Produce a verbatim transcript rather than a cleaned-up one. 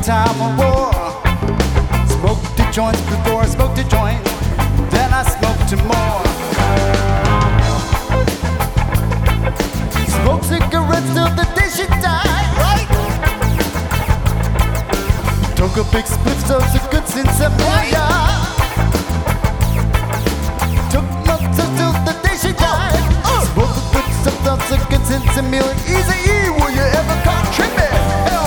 time of war. Smoked the joints before I smoked the joint, then I smoked two more. Smoked cigarettes till the day she died. Right. Took a big split, so it's a good sense of right. Took notes till the day she died. Uh, uh. Smoked a good stuff, so it's a good sense of easy.